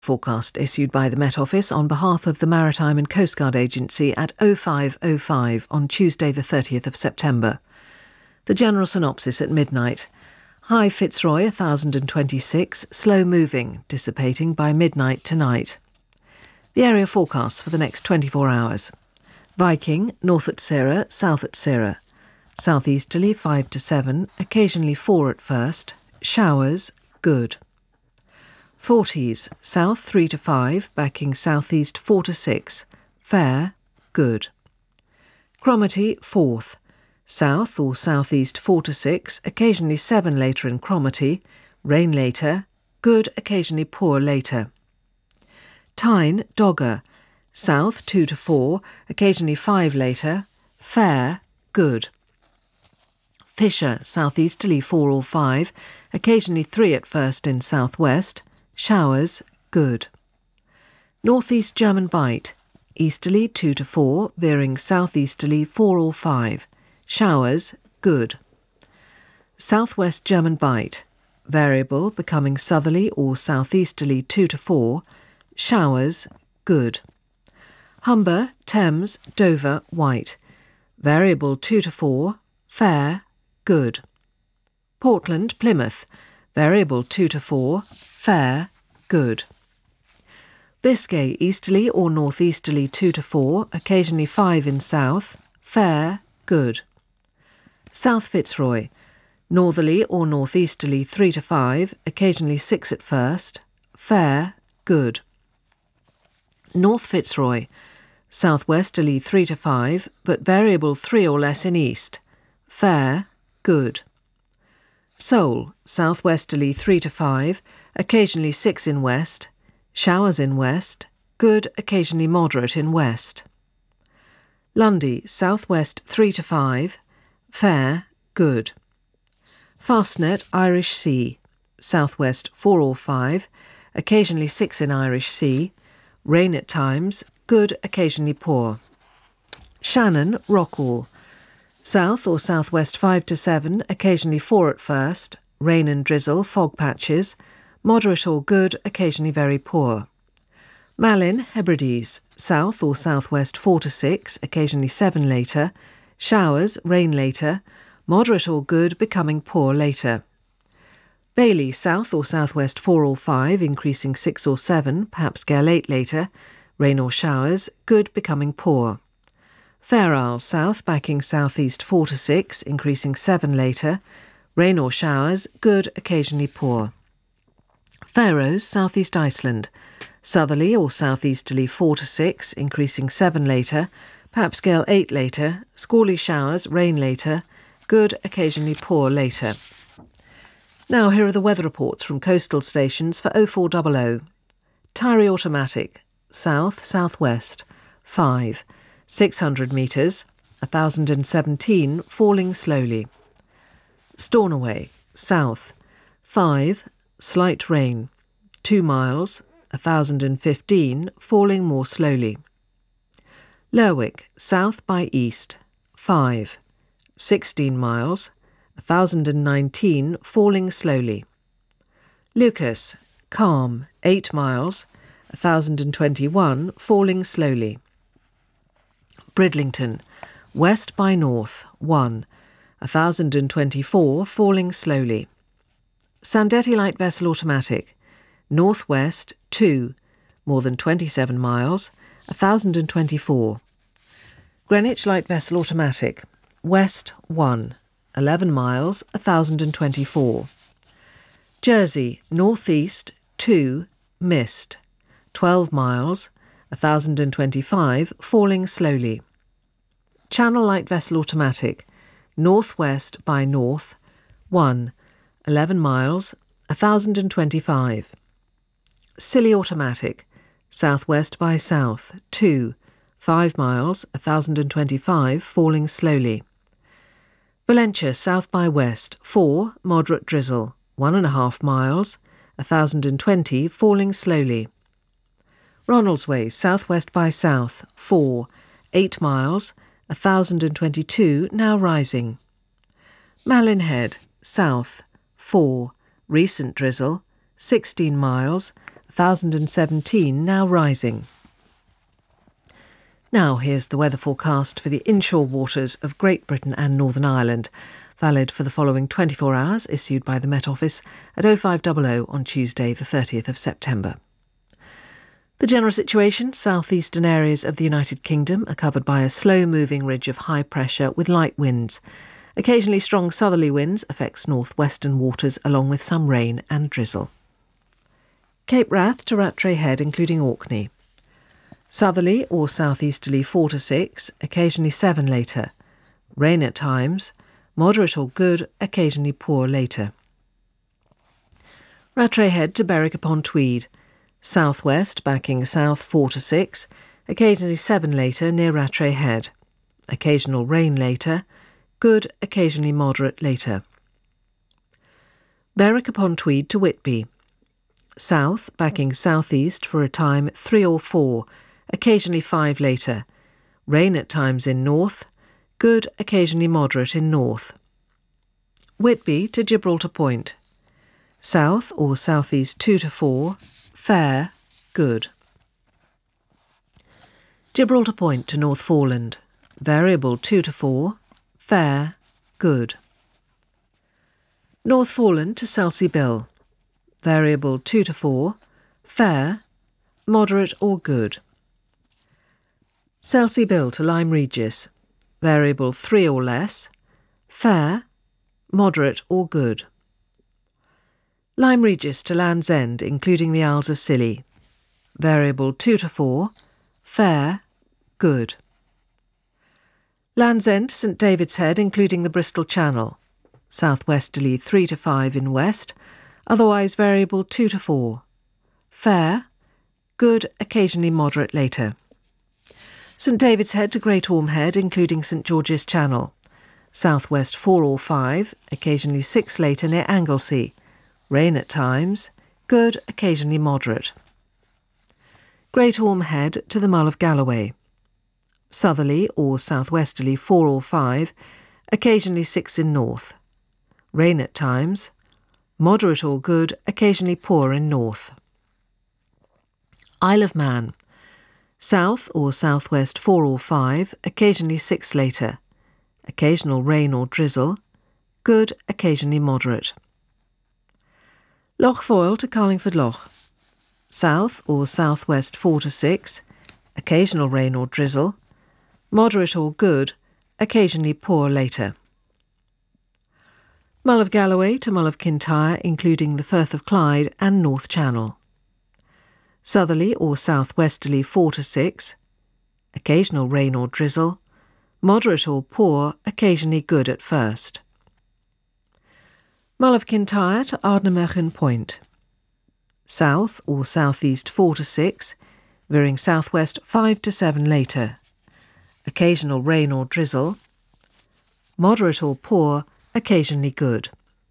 Forecast issued by the Met Office on behalf of the Maritime and Coast Guard Agency at 05:05 on Tuesday the 30th of September. The general synopsis at midnight. High Fitzroy 1026, slow moving, dissipating by midnight tonight. The area forecasts for the next 24 hours. Viking, north at Cirra, south at Cirra. Southeasterly 5 to 7, occasionally 4 at first. Showers, good. Forties, south 3 to 5, backing southeast 4 to 6. Fair, good. Cromarty, 4th. South or southeast 4 to 6, occasionally 7 later in Cromarty. Rain later, good, occasionally poor later. Tyne, Dogger. South 2 to 4, occasionally 5 later. Fair, good. Fisher, southeasterly 4 or 5, occasionally 3 at first in southwest. Showers, good. Northeast German Bight. Easterly 2 to 4, veering southeasterly 4 or 5. Showers, good. Southwest German Bight. Variable, becoming southerly or southeasterly 2 to 4. Showers, good. Humber, Thames, Dover, White. Variable 2 to 4. Fair, good. Portland, Plymouth. Variable 2 to 4. Fair, good. Biscay, easterly or northeasterly 2 to 4, occasionally 5 in south. Fair, good. South Fitzroy. Northerly or northeasterly 3 to 5, occasionally 6 at first. Fair, good. North Fitzroy. Southwesterly 3 to 5, but variable 3 or less in east. Fair, good. Sole, southwesterly 3 to 5, occasionally 6 in west. Showers in west, good, occasionally moderate in west. Lundy, southwest 3 to 5, fair, good. Fastnet, Irish Sea, southwest 4 or 5, occasionally 6 in Irish Sea. Rain at times, good, occasionally poor. Shannon, Rockall. South or southwest 5 to 7, occasionally 4 at first. Rain and drizzle, fog patches. Moderate or good, occasionally very poor. Malin, Hebrides. South or southwest 4 to 6, occasionally 7 later. Showers, rain later. Moderate or good, becoming poor later. Bailey, south or southwest 4 or 5, increasing 6 or 7, perhaps gale 8 later. Rain or showers, good, becoming poor. Fair Isle, south, backing southeast 4 to 6, increasing 7 later. Rain or showers, good, occasionally poor. Faroes, southeast Iceland. Southerly or southeasterly 4 to 6, increasing 7 later. Perhaps gale 8 later. Squally showers, rain later. Good, occasionally poor later. Now here are the weather reports from coastal stations for 0400. Tyree Automatic. South, southwest. 5. 600 metres. 1017, falling slowly. Stornoway. South. 5. Slight rain. 2 miles. 1015, falling more slowly. Lerwick. South by east. 5. 16 miles. 1019, falling slowly. Lucas. Calm. 8 miles. 1021, falling slowly. Bridlington. West by north. 1. 1024, falling slowly. Sandetti Light Vessel Automatic. Northwest 2. More than 27 miles. 1024. Greenwich Light Vessel Automatic. West 1. 11 miles. 1024. Jersey. Northeast 2. Mist. 12 miles. 1025, falling slowly. Channel Light Vessel Automatic. Northwest by north. 1. 11 miles. 1025. Scilly Automatic. Southwest by south. 2. 5 miles. 1025, falling slowly. Valentia, south by west. 4. Moderate drizzle. 1.5 miles. 1020, falling slowly. Ronaldsway, southwest by south. 4. 8 miles. 1022, now rising. Malin Head, south. 4. Recent drizzle. 16 miles. 1,017 now rising. Now here's the weather forecast for the inshore waters of Great Britain and Northern Ireland, valid for the following 24 hours, issued by the Met Office at 0500 on Tuesday the 30th of September. The general situation: southeastern areas of the United Kingdom are covered by a slow-moving ridge of high pressure with light winds. Occasionally strong southerly winds affects northwestern waters along with some rain and drizzle. Cape Wrath to Rattray Head including Orkney. Southerly or southeasterly 4 to 6, occasionally 7 later. Rain at times, moderate or good, occasionally poor later. Rattray Head to Berwick upon Tweed. Southwest backing south 4 to 6, occasionally 7 later near Rattray Head. Occasional rain later, good, occasionally moderate later. Berwick upon Tweed to Whitby. South backing southeast for a time 3 or 4, occasionally 5 later. Rain at times in north, good, occasionally moderate in north. Whitby to Gibraltar Point. South or southeast 2 to 4, fair, good. Gibraltar Point to North Foreland. Variable 2 to 4, fair, good. North Foreland to Selsey Bill. Variable 2 to 4, fair, moderate or good. Selsey Bill to Lyme Regis. Variable 3 or less, fair, moderate or good. Lyme Regis to Land's End, including the Isles of Scilly. Variable 2 to 4, fair, good. Land's End to St David's Head, including the Bristol Channel. Southwesterly 3 to 5 in west, otherwise variable 2 to 4. Fair, good, occasionally moderate later. St David's Head to Great Orme Head, including St George's Channel. Southwest 4 or 5, occasionally 6 later near Anglesey. Rain at times, good, occasionally moderate. Great Orme Head to the Mull of Galloway. Southerly or southwesterly 4 or 5, occasionally 6 in north. Rain at times, moderate or good, occasionally poor in north. Isle of Man. South or southwest 4 or 5, occasionally 6 later. Occasional rain or drizzle, good, occasionally moderate. Loch Foyle to Carlingford Loch. South or southwest 4 to 6, occasional rain or drizzle, moderate or good, occasionally poor later. Mull of Galloway to Mull of Kintyre, including the Firth of Clyde and North Channel. Southerly or southwesterly 4 to 6, occasional rain or drizzle, moderate or poor, occasionally good at first. Mull of Kintyre to Ardnamurchan Point. South or southeast 4 to 6, veering southwest 5 to 7 later. Occasional rain or drizzle, moderate or poor, occasionally good.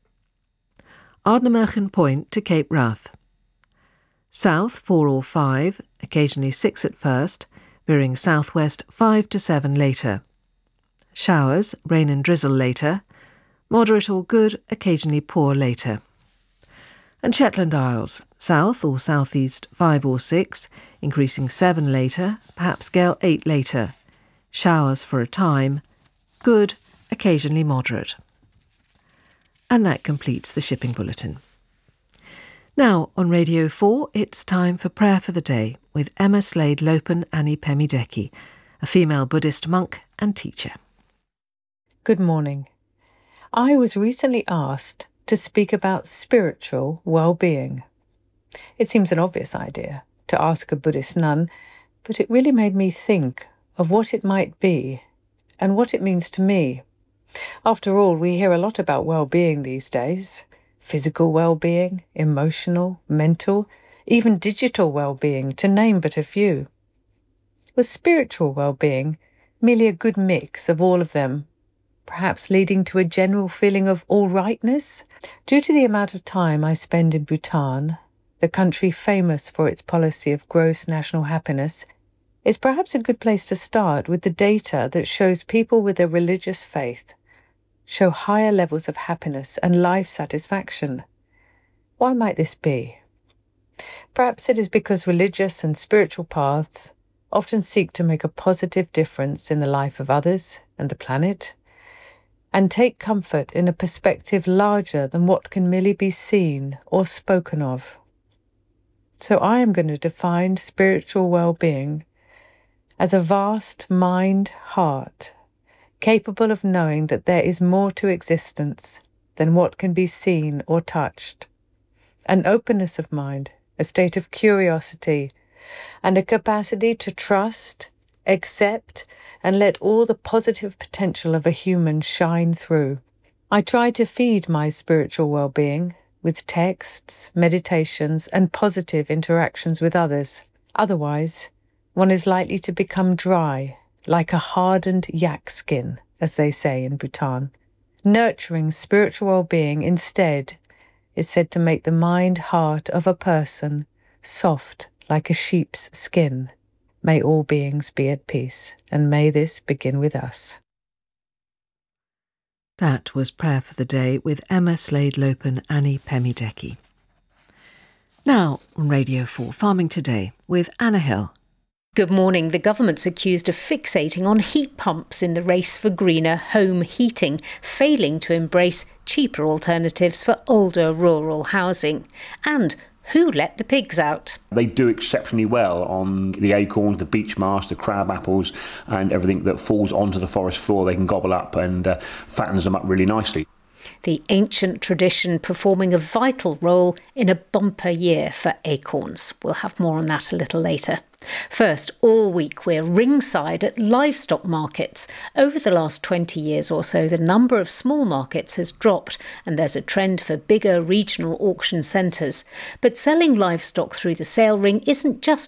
Ardnamurchan Point to Cape Wrath. South 4 or 5, occasionally 6 at first, veering southwest 5 to 7 later. Showers, rain and drizzle later, moderate or good, occasionally poor later. And Shetland Isles, south or southeast 5 or 6, increasing 7 later, perhaps gale 8 later. Showers for a time, good, occasionally moderate. And that completes the shipping bulletin. Now, on Radio 4, it's time for Prayer for the Day with Emma Slade Lopen Annie Pemideki, a female Buddhist monk and teacher. Good morning. I was recently asked to speak about spiritual well-being. It seems an obvious idea to ask a Buddhist nun, but it really made me think of what it might be and what it means to me. After all, we hear a lot about well-being these days. Physical well-being, emotional, mental, even digital well-being, to name but a few. Was spiritual well-being merely a good mix of all of them, perhaps leading to a general feeling of all-rightness? Due to the amount of time I spend in Bhutan, the country famous for its policy of gross national happiness, it's perhaps a good place to start with the data that shows people with a religious faith show higher levels of happiness and life satisfaction. Why might this be? Perhaps it is because religious and spiritual paths often seek to make a positive difference in the life of others and the planet, and take comfort in a perspective larger than what can merely be seen or spoken of. So I am going to define spiritual well-being as a vast mind-heart, capable of knowing that there is more to existence than what can be seen or touched, an openness of mind, a state of curiosity, and a capacity to trust, accept, and let all the positive potential of a human shine through. I try to feed my spiritual well-being with texts, meditations, and positive interactions with others. Otherwise, one is likely to become dry, like a hardened yak skin, as they say in Bhutan. Nurturing spiritual well-being instead is said to make the mind-heart of a person soft like a sheep's skin. May all beings be at peace, and may this begin with us. That was Prayer for the Day with Emma Slade-Lopen, Annie Pemideki. Now on Radio 4, Farming Today with Anna Hill. Good morning. The government's accused of fixating on heat pumps in the race for greener home heating, failing to embrace cheaper alternatives for older rural housing. And who let the pigs out? They do exceptionally well on the acorns, the beech marsh, the crab apples, and everything that falls onto the forest floor. They can gobble up and fattens them up really nicely. The ancient tradition performing a vital role in a bumper year for acorns. We'll have more on that a little later. First, all week we're ringside at livestock markets. Over the last 20 years or so, the number of small markets has dropped and there's a trend for bigger regional auction centres. But selling livestock through the sale ring isn't just